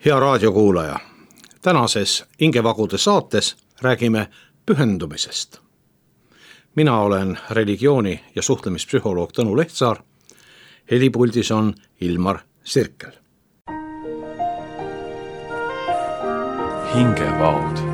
Hea raadiokuulaja, tänases Hingevagude saates räägime pühendumisest. Mina olen religiooni- ja suhtlemispsühholoog Tõnu Lehtsaar, helipuldis on Ilmar Sirkel. Hingevaud.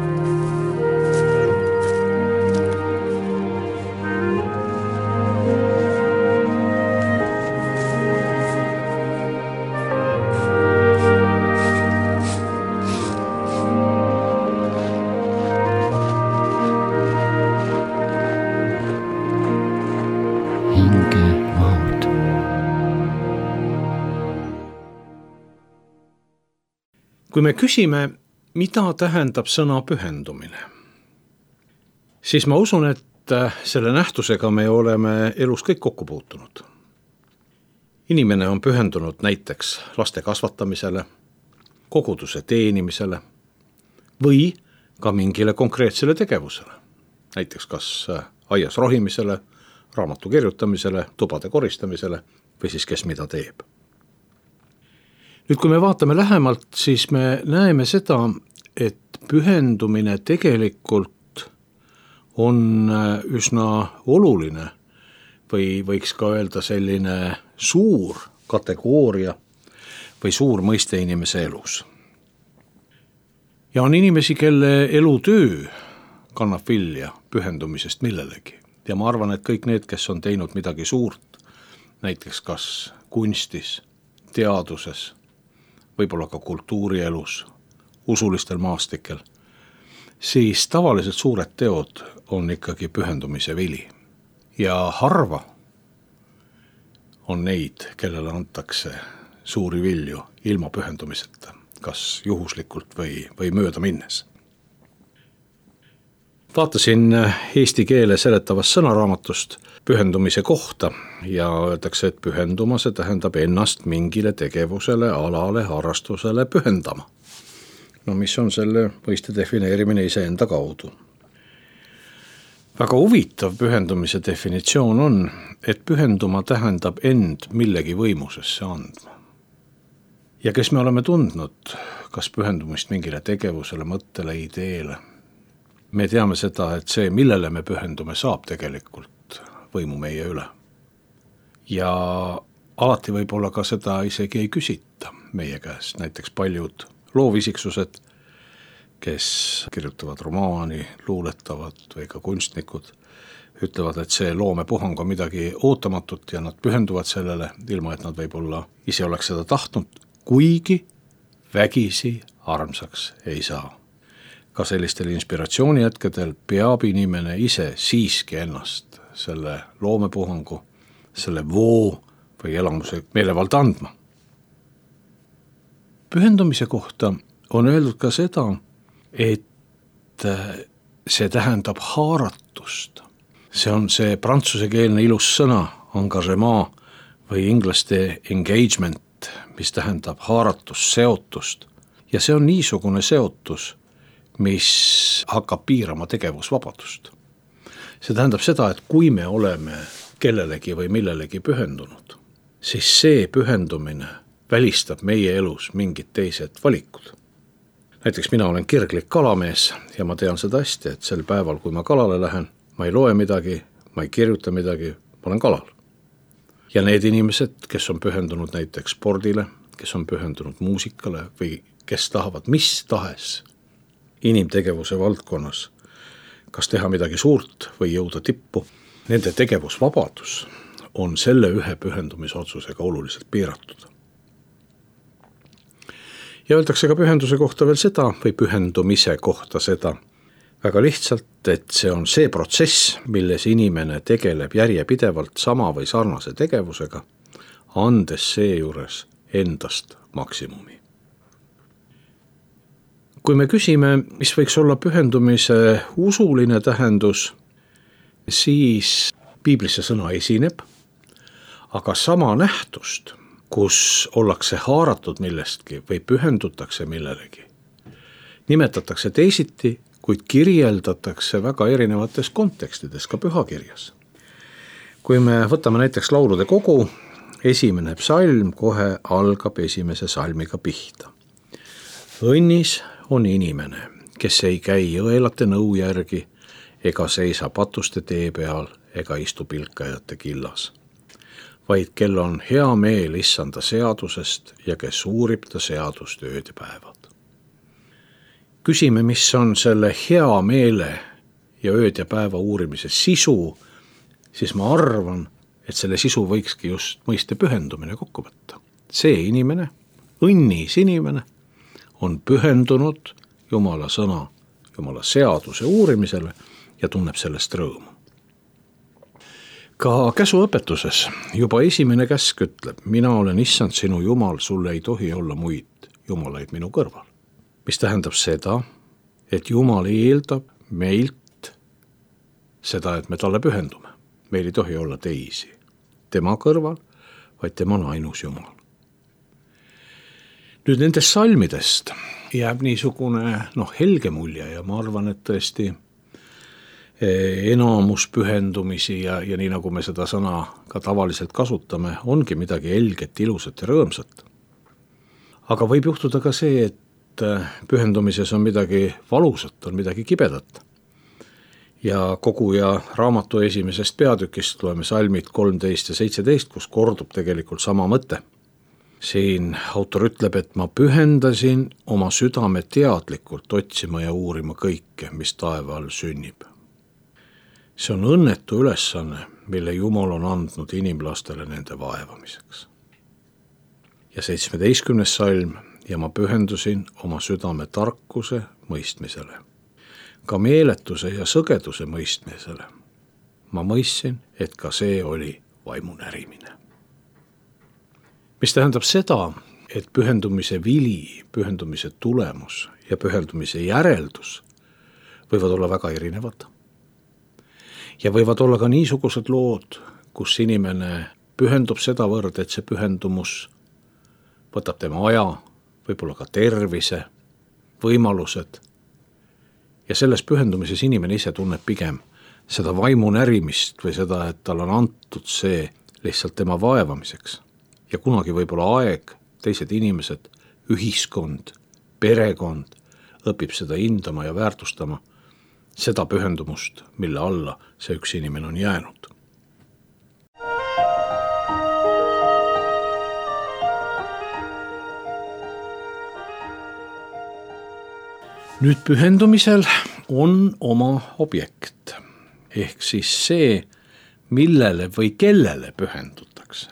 Kui me küsime, mida tähendab sõna pühendumine, siis ma usun, et selle nähtusega me oleme elus kõik kokku puutunud. Inimene on pühendunud näiteks laste kasvatamisele, koguduse teenimisele või ka mingile konkreetsele tegevusele. Näiteks kas aias rohimisele, raamatu kirjutamisele, tubade koristamisele või siis kes mida teeb. Nüüd, kui me vaatame lähemalt, siis me näeme seda, et pühendumine tegelikult on üsna oluline või võiks ka öelda selline suur kategooria või suur mõiste inimese elus. Ja on inimesi, kelle elutöö kannab vilja pühendumisest millelegi. Ja ma arvan, et kõik need, kes on teinud midagi suurt, näiteks kas kunstis, teaduses, võib-olla ka kultuurielus, usulistel maastikel, siis tavaliselt suured teod on ikkagi pühendumise vili. Ja harva on neid, kellele antakse suuri vilju ilma pühendumiseta, kas juhuslikult või mööda minnes. Vaatasin eesti keele seletavast sõnaraamatust pühendumise kohta ja öeldakse, et pühenduma see tähendab ennast mingile tegevusele, alale, harrastusele pühendama. No mis on selle mõiste defineerimine iseenda kaudu. Väga huvitav pühendumise definitsioon on, et pühenduma tähendab end millegi võimusesse andma. Ja kes me oleme tundnud, kas pühendumist mingile tegevusele, mõttele, ideele, me teame seda, et see, millele me pühendume, saab tegelikult võimu meie üle. Ja alati võib-olla ka seda isegi ei küsita meie käest. Näiteks paljud loovisiksused, kes kirjutavad romaani, luuletavad või ka kunstnikud, ütlevad, et see loomepuhang on midagi ootamatut ja nad pühenduvad sellele, ilma et nad võib-olla ise oleks seda tahtnud, kuigi vägisi armsaks ei saa. Ka sellistel inspiratsioonihetkedel peab inimene ise siiski ennast selle loomepuhangu, selle voo või elamuse meelevald andma. Pühendumise kohta on öeldud ka seda, et see tähendab haaratust. See on see prantsusekeelne ilus sõna, engagement või inglaste engagement, mis tähendab haaratust, seotust. Ja see on niisugune seotus, mis hakkab piirama tegevusvabadust. See tähendab seda, et kui me oleme kellelegi või millelegi pühendunud, siis see pühendumine välistab meie elus mingid teised valikud. Näiteks mina olen kirglik kalamees ja ma tean seda hästi, et sel päeval, kui ma kalale lähen, ma ei loe midagi, ma ei kirjuta midagi, ma olen kalal. Ja need inimesed, kes on pühendunud näiteks spordile, kes on pühendunud muusikale või kes tahavad mis tahes inimtegevuse valdkonnas, kas teha midagi suurt või jõuda tippu, nende tegevusvabadus on selle ühe pühendumisotsusega oluliselt piiratud. Ja öeldakse ka pühenduse kohta veel seda, või pühendumise kohta seda, väga lihtsalt, et see on see protsess, milles inimene tegeleb järjepidevalt sama või sarnase tegevusega, andes seejuures endast maksimumi. Kui me küsime, mis võiks olla pühendumise usuline tähendus, siis piiblis see sõna esineb, aga sama nähtust, kus ollakse haaratud millestki või pühendutakse millelegi, nimetatakse teisiti, kuid kirjeldatakse väga erinevates kontekstides ka pühakirjas. Kui me võtame näiteks laulude kogu, esimene psalm kohe algab esimese salmiga pihta. õnnis on inimene, kes ei käi õelate nõu järgi ega seisa patuste tee peal ega istu pilkajate killas, vaid kel on hea meel issanda seadusest ja kes uurib ta seadust ööd ja päevad. Küsime, mis on selle hea meele ja ööd ja päeva uurimise sisu, siis ma arvan, et selle sisu võikski just mõiste pühendumine kokku võtta. See inimene, õnnis inimene, on pühendunud Jumala sõna, Jumala seaduse uurimisele ja tunneb sellest rõõmu. Ka käsuõpetuses juba esimene käsk ütleb, mina olen issand sinu Jumal, sulle ei tohi olla muid jumalaid minu kõrval. Mis tähendab seda, et Jumal eeldab meilt seda, et me talle pühendume. Meil ei tohi olla teisi tema kõrval, vaid tema on ainus Jumal. Nüüd nendest salmidest jääb niisugune helge mulje ja ma arvan, et tõesti enamus pühendumisi ja nii nagu me seda sõna ka tavaliselt kasutame, ongi midagi helget, ilusat ja rõõmsat. Aga võib juhtuda ka see, et pühendumises on midagi valusat, on midagi kibedat. Ja koguja raamatu esimesest peatükist loeme salmid 13 ja 17, kus kordub tegelikult sama mõte. Siin autor ütleb, et ma pühendasin oma südame teadlikult otsima ja uurima kõike, mis taeva all sünnib. See on õnnetu ülesanne, mille Jumal on andnud inimlastele nende vaevamiseks. Ja 17. salm, ja ma pühendusin oma südame tarkuse mõistmisele, ka meeletuse ja sõgeduse mõistmisele. Ma mõistsin, et ka see oli vaimu närimine. Mis tähendab seda, et pühendumise vili, pühendumise tulemus ja pühendumise järeldus võivad olla väga erinevad. Ja võivad olla ka niisugused lood, kus inimene pühendub sedavõrd, et see pühendumus võtab tema aja, võib-olla ka tervise, võimalused. Ja selles pühendumises inimene ise tunneb pigem seda vaimu närimist või seda, et tal on antud see lihtsalt tema vaevamiseks. Ja kunagi võib-olla aeg, teised inimesed, ühiskond, perekond õpib seda hindama ja väärtustama, seda pühendumust, mille alla see üks inimene on jäänud. Nüüd pühendumisel on oma objekt, ehk siis see, millele või kellele pühendutakse.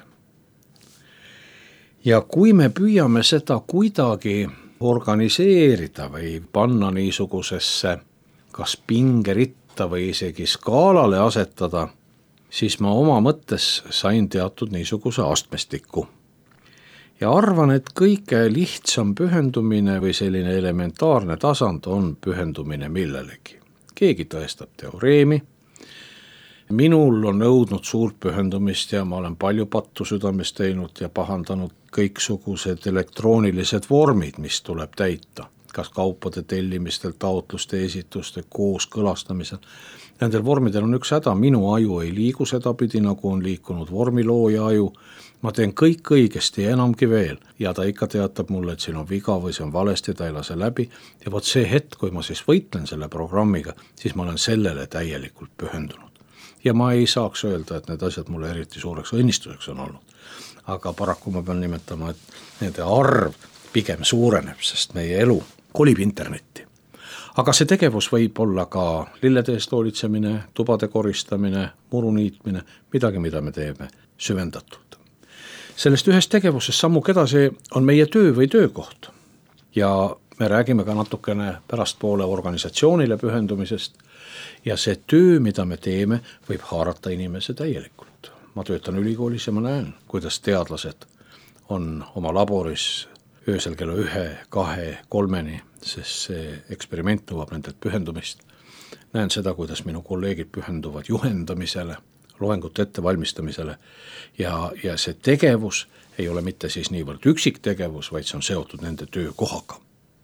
Ja kui me püüame seda kuidagi organiseerida või panna niisugusesse kas pingeritta või isegi skaalale asetada, siis ma oma mõttes sain teatud niisuguse astmestiku. Ja arvan, et kõige lihtsam pühendumine või selline elementaarne tasand on pühendumine millelegi. Keegi tõestab teoreemi. Minul on nõudnud suurt pühendumist ja ma olen palju pattu südames teinud ja pahandanud kõiksugused elektroonilised vormid, mis tuleb täita. Kas kaupade tellimistel, taotluste esituste, kooskõlastamisel. Nendel vormidel on üks häda, minu aju ei liigu sedapidi, nagu on liikunud vormilooja aju. Ma teen kõik õigesti ja enamgi veel. Ja ta ikka teatab mulle, et siin on viga või see on valesti, ta ei lase läbi. Ja vot see hetk, kui ma siis võitlen selle programmiga, siis ma olen sellele täielikult pühendunud. Ja ma ei saaks öelda, et need asjad mulle eriti suureks õnnistuseks on olnud. Aga paraku ma pean nimetama, et nende arv pigem suureneb, sest meie elu kolib internetti. Aga see tegevus võib olla ka lilleteest hoolitsemine, tubade koristamine, muru niitmine, midagi, mida me teeme süvendatult. Sellest ühest tegevusest sammuk edasi on meie töö või töökoht. Ja me räägime ka natukene pärastpoole organisatsioonile pühendumisest. Ja see töö, mida me teeme, võib haarata inimese täielikult. Ma töötan ülikoolis ja ma näen, kuidas teadlased on oma laboris öösel kella 1, 2, 3, sest see eksperiment nõuab nendelt pühendumist. Näen seda, kuidas minu kolleegid pühenduvad juhendamisele, loengute ettevalmistamisele ja see tegevus ei ole mitte siis niivõrd üksik tegevus, vaid see on seotud nende töökohaga.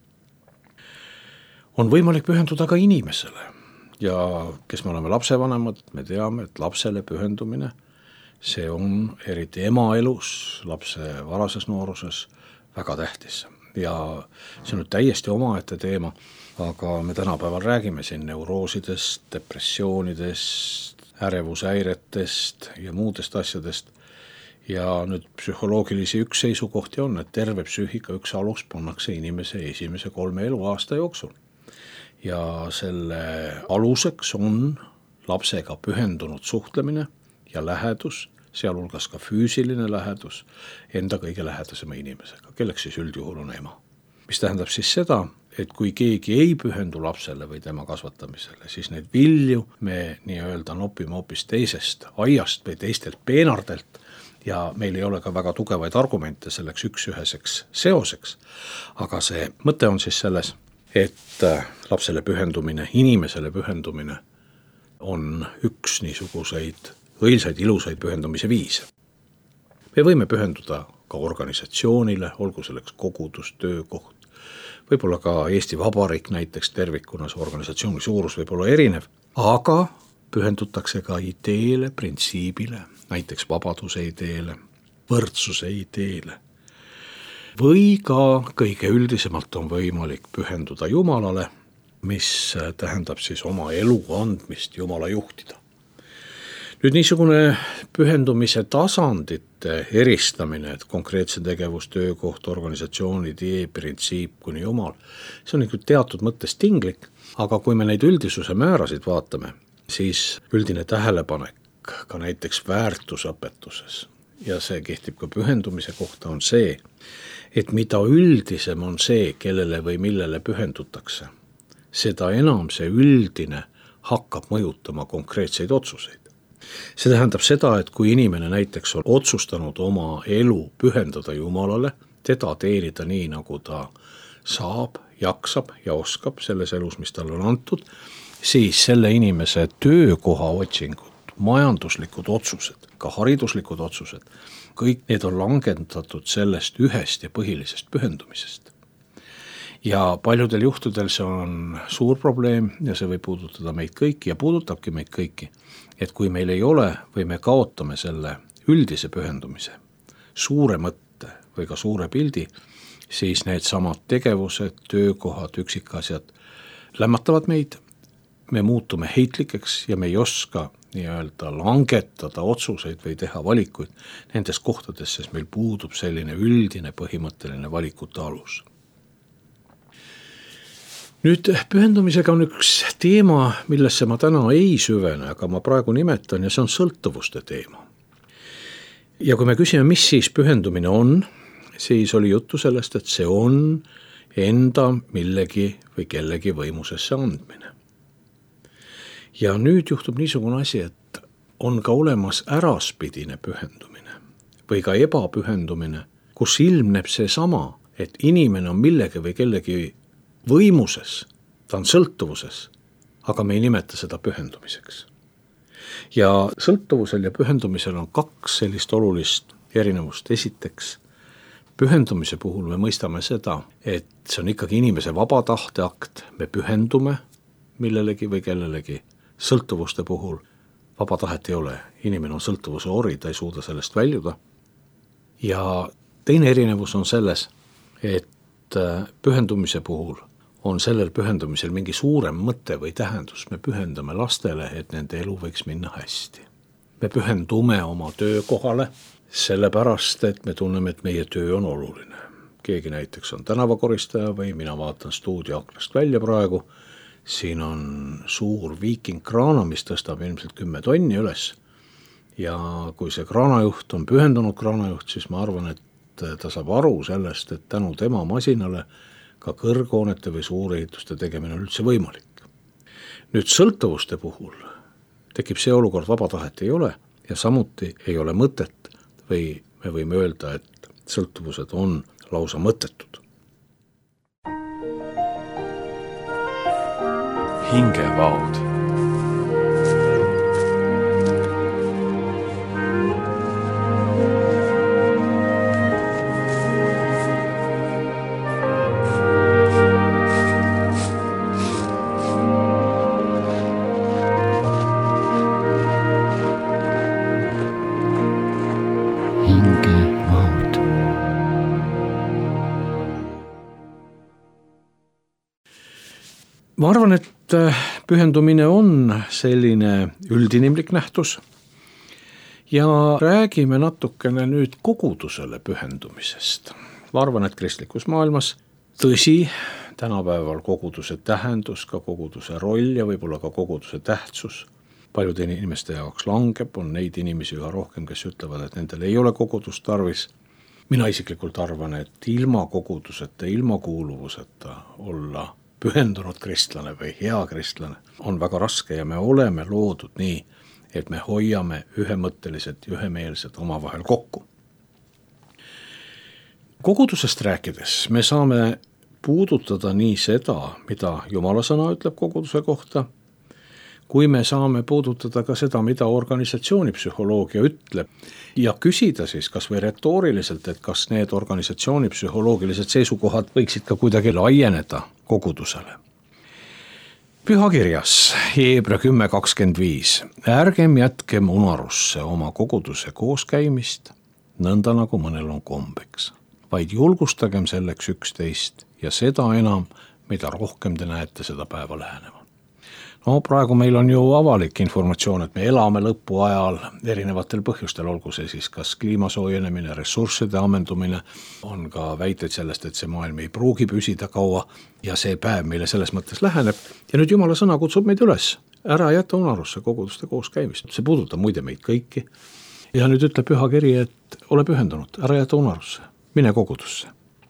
On võimalik pühenduda ka inimesele ja kes me oleme lapsevanemad, me teame, et lapsele pühendumine, see on eriti ema elus, lapse varases nooruses väga tähtis. ja see on nüüd täiesti omaette teema, aga me tänapäeval räägime siin neuroosidest, depressioonidest, ärevushäiretest ja muudest asjadest. Ja nüüd psühholoogilisi üks seisukohti on, et terve psüühika üks alus pannakse inimese esimese 3 eluaasta jooksul. Ja selle aluseks on lapsega pühendunud suhtlemine ja lähedus, sealhulgas ka füüsiline lähedus enda kõige lähedasema inimesega, kelleks siis üldjuhul on ema. Mis tähendab siis seda, et kui keegi ei pühendu lapsele või tema kasvatamisele, siis neid vilju me nii-öelda nopime hoopis teisest aiast või teistelt peenardelt ja meil ei ole ka väga tugevaid argumente selleks üks-üheseks seoseks. Aga see mõte on siis selles, et lapsele pühendumine, inimesele pühendumine on üks niisuguseid õilsaid, ilusaid pühendumise viise. Me võime pühenduda ka organisatsioonile, olgu selleks kogudus, töökoht, võib-olla ka Eesti Vabariik näiteks tervikuna, see organisatsiooni suurus võib olla erinev, aga pühendutakse ka ideele, printsiibile, näiteks vabaduse ideele, võrdsuse ideele. Või ka kõige üldisemalt on võimalik pühenduda Jumalale, mis tähendab siis oma elu andmist Jumala juhtida. Nüüd niisugune pühendumise tasandite eristamine, et konkreetse tegevus, töökoht, organisatsioon, idee, printsiip kuni Jumal, see on ikka teatud mõttes tinglik, aga kui me neid üldisuse määrasid vaatame, siis üldine tähelepanek ka näiteks väärtusõpetuses, ja see kehtib ka pühendumise kohta, on see, et mida üldisem on see, kellele või millele pühendutakse, seda enam see üldine hakkab mõjutama konkreetseid otsuseid. See tähendab seda, et kui inimene näiteks on otsustanud oma elu pühendada Jumalale, teda teenida nii, nagu ta saab, jaksab ja oskab selles elus, mis talle on antud, siis selle inimese töökoha otsingud, majanduslikud otsused, ka hariduslikud otsused, kõik need on langendatud sellest ühest ja põhilisest pühendumisest. Ja paljudel juhtudel see on suur probleem ja see võib puudutada meid kõiki ja puudutabki meid kõiki, et kui meil ei ole või me kaotame selle üldise pühendumise, suure mõtte või ka suure pildi, siis need samad tegevused, töökohad, üksikasjad lämmatavad meid, me muutume heitlikeks ja me ei oska nii-öelda langetada otsuseid või teha valikuid nendes kohtades, sest meil puudub selline üldine põhimõtteline valikute alus. Nüüd pühendumisega on üks teema, millesse ma täna ei süvene, aga ma praegu nimetan ja see on sõltuvuste teema. Ja kui me küsime, mis siis pühendumine on, siis oli juttu sellest, et see on enda millegi või kellegi võimusesse andmine. Ja nüüd juhtub niisugune asi, et on ka olemas äraspidine pühendumine või ka ebapühendumine, kus ilmneb see sama, et inimene on millegi või kellegi võimuses, ta on sõltuvuses, aga me ei nimeta seda pühendumiseks. Ja sõltuvusel ja pühendumisel on 2 sellist olulist erinevust. Esiteks, pühendumise puhul me mõistame seda, et see on ikkagi inimese vaba tahteakt, me pühendume millelegi või kellelegi. Sõltuvuste puhul vaba tahet ei ole, inimene on sõltuvuse ori, ta ei suuda sellest väljuda. Ja teine erinevus on selles, et pühendumise puhul on sellel pühendumisel mingi suurem mõte või tähendus. Me pühendame lastele, et nende elu võiks minna hästi. Me pühendume oma töökohale sellepärast, et me tunneme, et meie töö on oluline. Keegi näiteks on tänavakoristaja või mina vaatan stuudioaknast välja praegu. Siin on suur Viiking kraana, mis tõstab ilmselt 10 tonni üles. Ja kui see kraanajuht on pühendunud kraanajuht, siis ma arvan, et ta saab aru sellest, et tänu tema masinale ka kõrghoonete või suurehituste tegemine on üldse võimalik. Nüüd sõltuvuste puhul tekib see olukord, vaba tahet ei ole ja samuti ei ole mõtet või me võime öelda, et sõltuvused on lausa mõttetud. Hingevaod. ma arvan, et pühendumine on selline üldinimlik nähtus ja räägime natukene nüüd kogudusele pühendumisest. Ma arvan, et kristlikus maailmas tõsi, tänapäeval koguduse tähendus, ka koguduse roll ja võib-olla ka koguduse tähtsus paljude inimeste jaoks langeb, on neid inimesi üha rohkem, kes ütlevad, et nendel ei ole kogudust tarvis. Mina isiklikult arvan, et ilma koguduseta, ilma kuuluvuseta olla pühendunud kristlane või hea kristlane on väga raske ja me oleme loodud nii, et me hoiame ühemõtteliselt ja ühemeelselt omavahel kokku. Kogudusest rääkides me saame puudutada nii seda, mida Jumala sõna ütleb koguduse kohta, kui me saame puudutada ka seda, mida organisatsioonipsühholoogia ütleb ja küsida siis kas või retooriliselt, et kas need organisatsioonipsühholoogilised seisukohad võiksid ka kuidagi laieneda kogudusele. Pühakirjas Hebra 10:25 ärgem jätkem unarusse oma koguduse kooskäimist, nõnda nagu mõnel on kombeks, vaid julgustagem selleks üksteist ja seda enam, mida rohkem te näete seda päeva lähenema. No praegu meil on ju avalik informatsioon, et me elame lõpuajal erinevatel põhjustel, olgu see siis kas kliimasoojenemine, ressursside ammendumine, on ka väiteid sellest, et see maailm ei pruugi püsida kaua ja see päev meile selles mõttes läheneb. Ja nüüd Jumala sõna kutsub meid üles, ära jäta unarusse koguduste kooskäimist. See puudutab muide meid kõiki. Ja nüüd ütleb pühakiri, et ole pühendunud, ära jäta unarusse, mine kogudusse.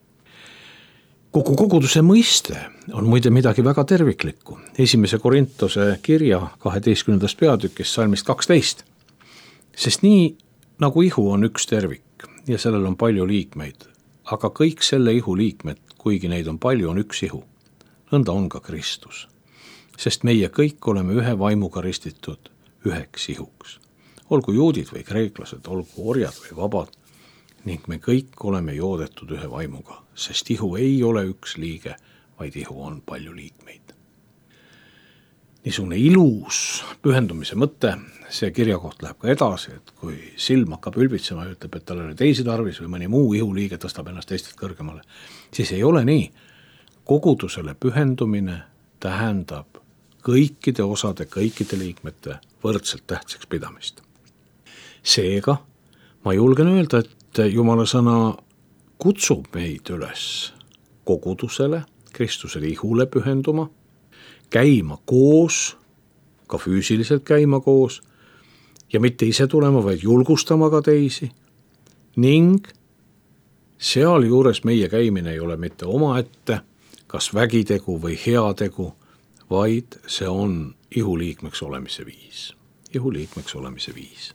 Kogu koguduse mõiste on muide midagi väga terviklikku. 1. Korintuse kirja 12. peatükis salmist 12. Sest nii nagu ihu on üks tervik ja sellel on palju liikmeid, aga kõik selle ihu liikmed, kuigi neid on palju, on üks ihu. Nõnda on ka Kristus. Sest meie kõik oleme ühe vaimuga ristitud üheks ihuks. Olgu juudid või kreeklased, olgu orjad või vabad, ning me kõik oleme joodetud ühe vaimuga, sest ihu ei ole üks liige, vaid ihu on palju liikmeid. Niisugune ilus pühendumise mõte, see kirjakoht läheb ka edasi, et kui silm hakkab ülbitsema ja ütleb, et tal oli teisi tarvis või mõni muu ihuliige tõstab ennast teistest kõrgemale, siis ei ole nii. Kogudusele pühendumine tähendab kõikide osade, kõikide liikmete võrdselt tähtsaks pidamist. Seega ma julgen öelda, et Jumala sõna kutsub meid üles kogudusele, Kristusele ihule pühenduma, käima koos, ka füüsiliselt käima koos ja mitte ise tulema, vaid julgustama ka teisi ning sealjuures meie käimine ei ole mitte omaette, kas vägitegu või heategu, vaid see on ihuliikmeks olemise viis. Ihuliikmeks olemise viis.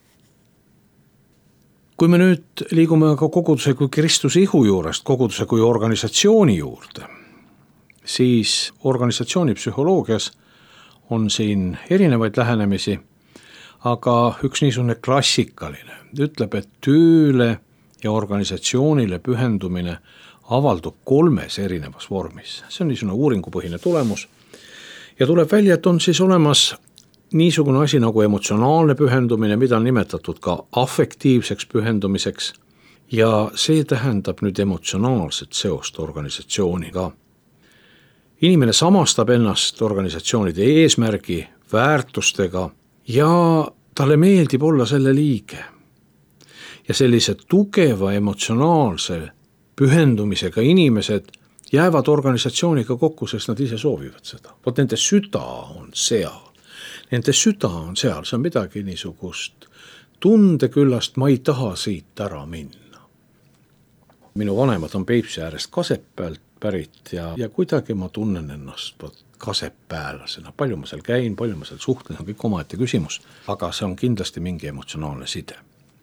Kui me nüüd liigume ka koguduse kui Kristuse ihu juurest, koguduse kui organisatsiooni juurde, siis organisatsiooni psühholoogias on siin erinevaid lähenemisi, aga üks niisugune klassikaline ütleb, et tööle ja organisatsioonile pühendumine avaldub 3 erinevas vormis. See on niisugune uuringupõhine tulemus ja tuleb välja, et on siis olemas niisugune asi nagu emotsionaalne pühendumine, mida on nimetatud ka afektiivseks pühendumiseks ja see tähendab nüüd emotsionaalset seost organisatsiooniga. Inimene samastab ennast organisatsioonide eesmärgi, väärtustega ja talle meeldib olla selle liige. Ja sellise tugeva emotsionaalse pühendumisega inimesed jäävad organisatsiooniga kokku, sest nad ise soovivad seda. Vot nende süda on seal. Nende süda on seal, see on midagi niisugust tundeküllast, ma ei taha siit ära minna. Minu vanemad on Peipsi äärest Kasepäält pärit ja kuidagi ma tunnen ennast kasepäälasena. Palju ma seal käin, palju ma seal suhtlen, on kõik omaette küsimus, aga see on kindlasti mingi emotsionaalne side.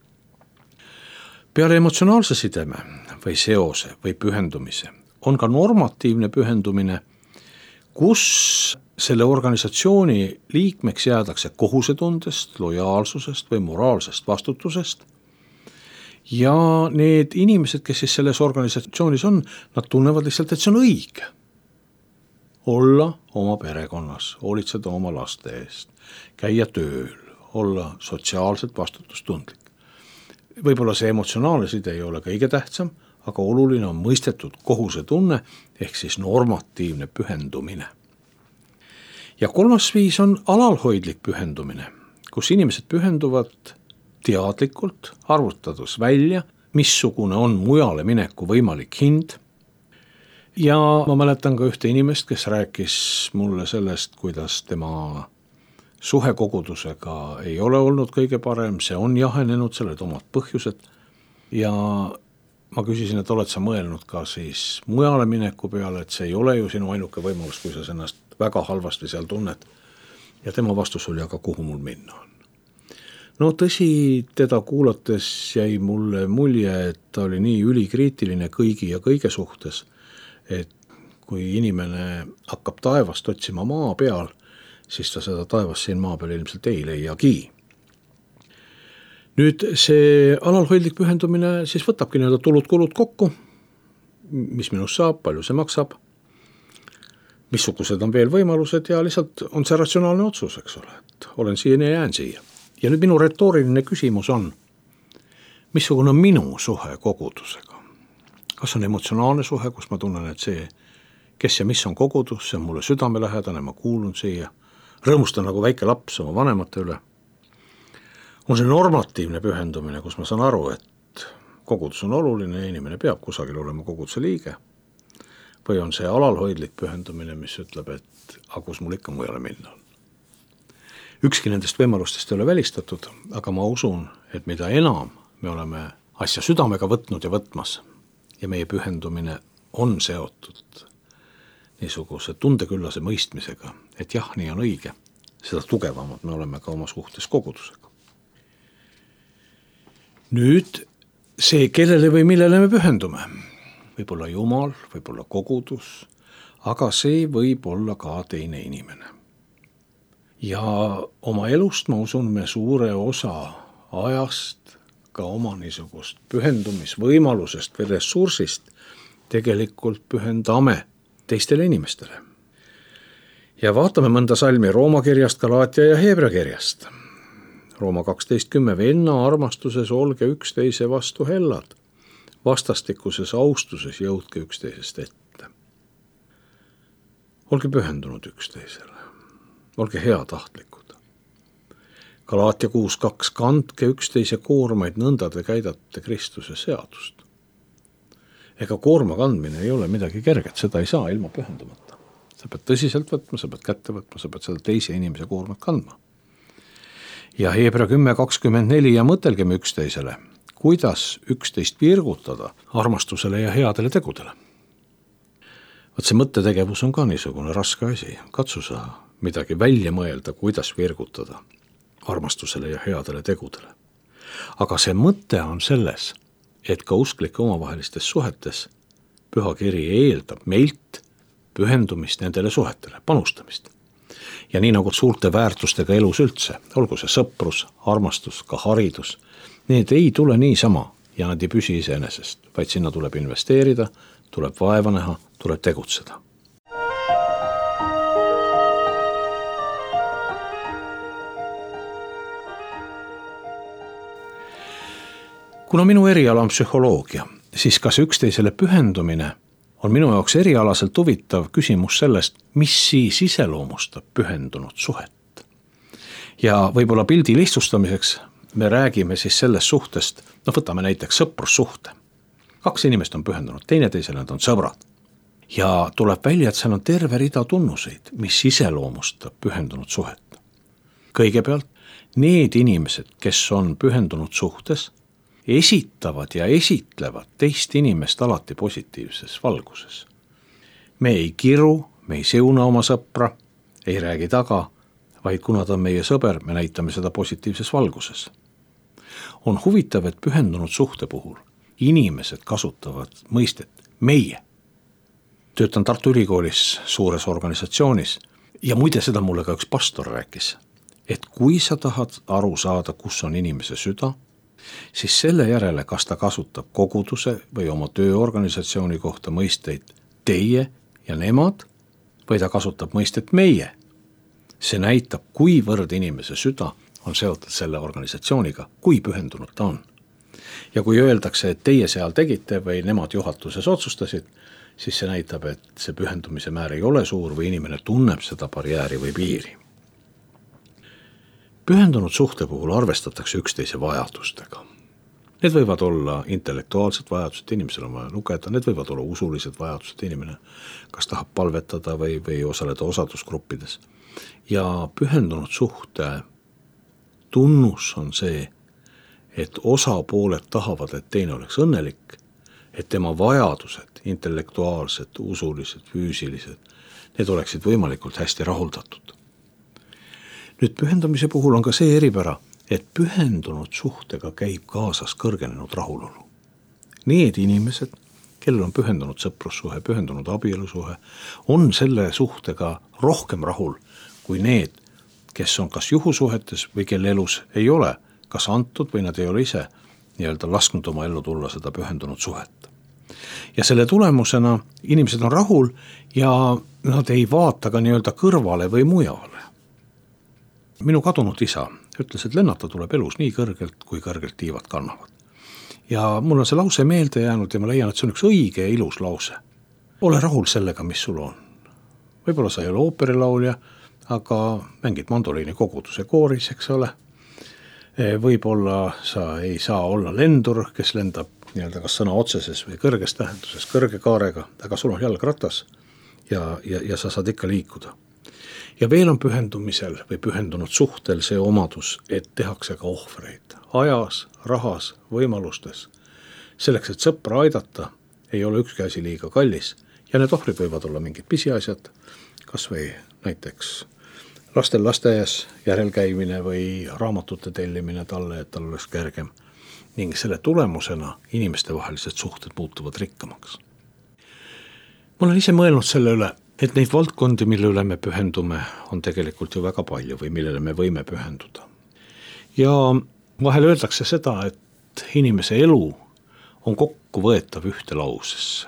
Peale emotsionaalse sideme või seose või pühendumise on ka normatiivne pühendumine, kus selle organisatsiooni liikmeks jäädakse kohusetundest, lojaalsusest või moraalsest vastutusest. Ja need inimesed, kes siis selles organisatsioonis on, nad tunnevad lihtsalt, et see on õige. Olla oma perekonnas, hoolitseda oma laste eest, käia tööl, olla sotsiaalselt vastutustundlik. Võib-olla see emotsionaalne side ei ole kõige tähtsam, aga oluline on mõistetud kohusetunne ehk siis normatiivne pühendumine. Ja kolmas viis on alalhoidlik pühendumine, kus inimesed pühenduvad teadlikult, arvutades välja, missugune on mujale mineku võimalik hind. Ja ma mäletan ka ühte inimest, kes rääkis mulle sellest, kuidas tema suhe kogudusega ei ole olnud kõige parem, see on jahenenud, sellel omad põhjused. Ja ma küsisin, et oled sa mõelnud ka siis mujale mineku peale, et see ei ole ju sinu ainuke võimalus, kui sa ennast väga halvasti seal tunned. Ja tema vastus oli, aga kuhu mul minna on. No tõsi, teda kuulates jäi mulle mulje, et ta oli nii ülikriitiline kõigi ja kõige suhtes, et kui inimene hakkab taevast otsima maa peal, siis ta seda taevast siin maa peal ilmselt ei leiagi. Nüüd see alalhoidlik pühendumine siis võtabki nii-öelda tulud-kulud kokku, mis minust saab, palju see maksab, missugused on veel võimalused ja lihtsalt on see ratsionaalne otsus, eks ole, et olen siiani ja jään siia. Ja nüüd minu retooriline küsimus on, missugune on minu suhe kogudusega? Kas on emotsionaalne suhe, kus ma tunnen, et see, kes ja mis on kogudus, see on mulle südamelähedane, ma kuulun siia, rõõmustan nagu väike laps oma vanemate üle. On see normatiivne pühendumine, kus ma saan aru, et kogudus on oluline, inimene peab kusagil olema koguduse liige. Või on see alalhoidlik pühendumine, mis ütleb, et kus mul ikka mujale minna on. Ükski nendest võimalustest ei ole välistatud, aga ma usun, et mida enam me oleme asja südamega võtnud ja võtmas ja meie pühendumine on seotud niisuguse tundeküllase mõistmisega, et jah, nii on õige, seda tugevamad me oleme ka oma suhtes kogudusega. Nüüd see, kellele või millele me pühendume, võib olla Jumal, võib olla kogudus, aga see võib olla ka teine inimene. Ja oma elust ma usun, me suure osa ajast ka oma niisugust pühendumisvõimalusest või ressursist tegelikult pühendame teistele inimestele. Ja vaatame mõnda salmi Rooma kirjast, Galaatia ja Heebrea kirjast. Rooma 12:10, venna armastuses olge üksteise vastu hellad, vastastikuses austuses jõudke üksteisest ette. Olge pühendunud üksteisele. Olge heatahtlikud. Galaatia 6:2, kandke üksteise koormaid, nõnda te käidate Kristuse seadust. Ega koorma kandmine ei ole midagi kerget, seda ei saa ilma pühendumata. Sa pead tõsiselt võtma, sa pead kätte võtma, sa pead seda teise inimese koormat kandma. Ja Heebrea 10:24 ja mõtelgem üksteisele, kuidas üksteist virgutada armastusele ja headele tegudele. Vaat see mõttetegevus on ka niisugune raske asi, katsu sa midagi välja mõelda, kuidas virgutada armastusele ja headele tegudele. Aga see mõte on selles, et ka usklike omavahelistes suhetes Püha Kiri eeldab meilt pühendumist nendele suhetele, panustamist. Ja nii nagu suurte väärtustega elus üldse, olgu see sõprus, armastus, ka haridus, need ei tule niisama ja nad ei püsi iseenesest, vaid sinna tuleb investeerida, tuleb vaeva näha, tuleb tegutseda. Kuna minu eriala on psühholoogia, siis kas üksteisele pühendumine on minu jaoks erialaselt huvitav küsimus sellest, mis siis iseloomustab pühendunud suhet. Ja võib-olla pildi lihtsustamiseks me räägime siis sellest suhtest, võtame näiteks sõprussuhte. 2 inimest on pühendunud, teineteisele nad on sõbrad. Ja tuleb välja, et seal on terve rida tunnuseid, mis iseloomustab pühendunud suhet. Kõigepealt, need inimesed, kes on pühendunud suhtes, esitavad ja esitlevad teist inimest alati positiivses valguses. Me ei kiru, me ei seuna oma sõpra, ei räägi taga, vaid kuna ta on meie sõber, me näitame seda positiivses valguses. On huvitav, et pühendunud suhte puhul inimesed kasutavad mõistet meie. Töötan Tartu Ülikoolis suures organisatsioonis ja muide seda mulle ka üks pastor rääkis, et kui sa tahad aru saada, kus on inimese süda, siis selle järele, kas ta kasutab koguduse või oma tööorganisatsiooni kohta mõisteid teie ja nemad või ta kasutab mõistet meie. See näitab, kuivõrd inimese süda on seotud selle organisatsiooniga, kui pühendunud ta on. Ja kui öeldakse, et teie seal tegite või nemad juhatuses otsustasid, siis see näitab, et see pühendumise määr ei ole suur või inimene tunneb seda barjääri või piiri. Pühendunud suhte puhul arvestatakse üksteise vajadustega. Need võivad olla intellektuaalsed vajadused, inimesel on vaja lugeda, need võivad olla usulised vajadused, inimene kas tahab palvetada või osaleda osadusgruppides. Ja pühendunud suhte tunnus on see, et osapooled tahavad, et teine oleks õnnelik, et tema vajadused, intellektuaalsed, usulised, füüsilised, need oleksid võimalikult hästi rahuldatud. Nüüd pühendamise puhul on ka see eripära, et pühendunud suhtega käib kaasas kõrgenenud rahulolu. Need inimesed, kellel on pühendunud sõprussuhe, pühendunud abielusuhe, on selle suhtega rohkem rahul kui need, kes on kas juhusuhetes või kelle elus ei ole kas antud või nad ei ole ise nii-öelda lasknud oma ellu tulla seda pühendunud suhet. Ja selle tulemusena inimesed on rahul ja nad ei vaata ka nii-öelda kõrvale või mujale. Minu kadunud isa ütles, et lennata tuleb elus nii kõrgelt, kui kõrgelt tiivad kannavad. Ja mul on see lause meelde jäänud ja ma leian, et see on üks õige ja ilus lause. Ole rahul sellega, mis sul on. Võib-olla sa ei ole ooperilaulja, aga mängid mandoliini koguduse kooris, eks ole. Võib-olla sa ei saa olla lendur, kes lendab nii-öelda kas sõna otseses või kõrges tähenduses, kõrge kaarega, aga sul on jalgratas ja sa saad ikka liikuda. Ja veel on pühendumisel või pühendunud suhtel see omadus, et tehakse ka ohvreid. Ajas, rahas, võimalustes. Selleks, et sõpra aidata, ei ole ükski asi liiga kallis ja need ohvrid võivad olla mingid pisiasjad, kas või näiteks lastel lasteaias järelkäimine või raamatute tellimine talle, et tal oleks kergem. Ning selle tulemusena inimestevahelised suhted muutuvad rikkamaks. Ma olen ise mõelnud selle üle, et neid valdkondi, mille üle me pühendume, on tegelikult ju väga palju või millele me võime pühenduda. Ja vahel öeldakse seda, et inimese elu on kokku võetav ühte lausesse.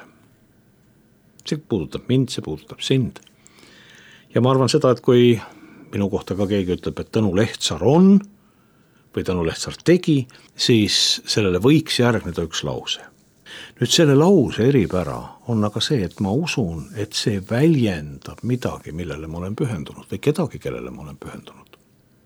See puudutab mind, see puudutab sind. Ja ma arvan seda, et kui minu kohta ka keegi ütleb, et Tõnu Lehtsaar on või Tõnu Lehtsaar tegi, siis sellele võiks järgneda üks lause. Nüüd selle lause eripära on aga see, et ma usun, et see väljendab midagi, millele ma olen pühendunud või kedagi, kellele ma olen pühendunud.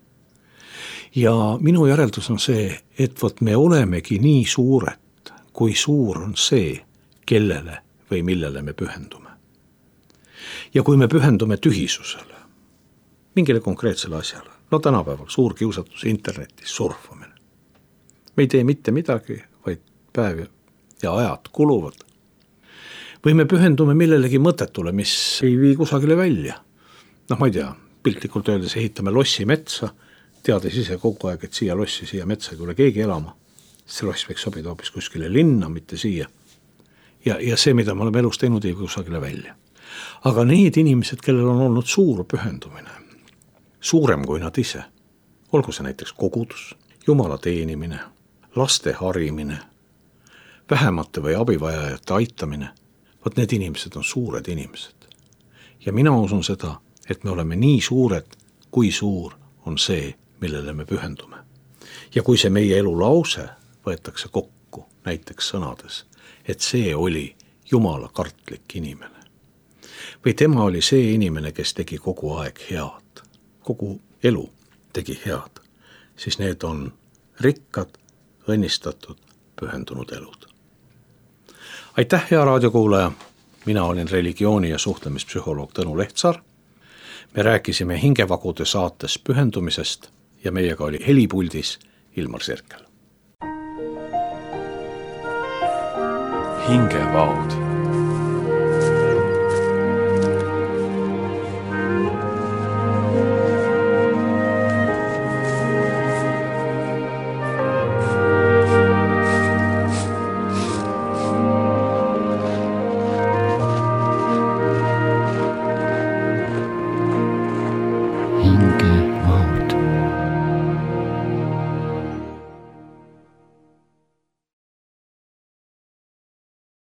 Ja minu järeldus on see, et võt me olemegi nii suured, kui suur on see, kellele või millele me pühendume. Ja kui me pühendume tühisusele, mingile konkreetsele asjale, no tänapäeval suur kiusatus internetis, surfamine. Me ei tee mitte midagi, vaid päev ja ajad kuluvad. Või me pühendume millelegi mõttetule, mis ei vii kusagile välja. Ma ei tea, piltlikult öeldes ehitame lossi metsa, teades ise kogu aeg, et siia lossi, siia metsa ei tule keegi elama. See loss võiks sobida hoopis kuskile linna, mitte siia. Ja see, mida me oleme elus teinud, ei vii kusagile välja. Aga need inimesed, kellel on olnud suur pühendumine, suurem kui nad ise, olgu see näiteks kogudus, Jumala teenimine, laste harimine, vähemate või abivajajate aitamine, vot need inimesed on suured inimesed. Ja mina usun seda, et me oleme nii suured, kui suur on see, millele me pühendume. Ja kui see meie elu lause võetakse kokku näiteks sõnades, et see oli Jumala kartlik inimene. Või tema oli see inimene, kes tegi kogu aeg head, kogu elu tegi head, siis need on rikkad, õnnistatud, pühendunud elud. Aitäh, hea raadiokuulaja! Mina olin religiooni- ja suhtlemispsühholoog Tõnu Lehtsaar. Me rääkisime Hingevagude saates pühendumisest ja meiega oli helipuldis Ilmar Sirkel. Hingevaud.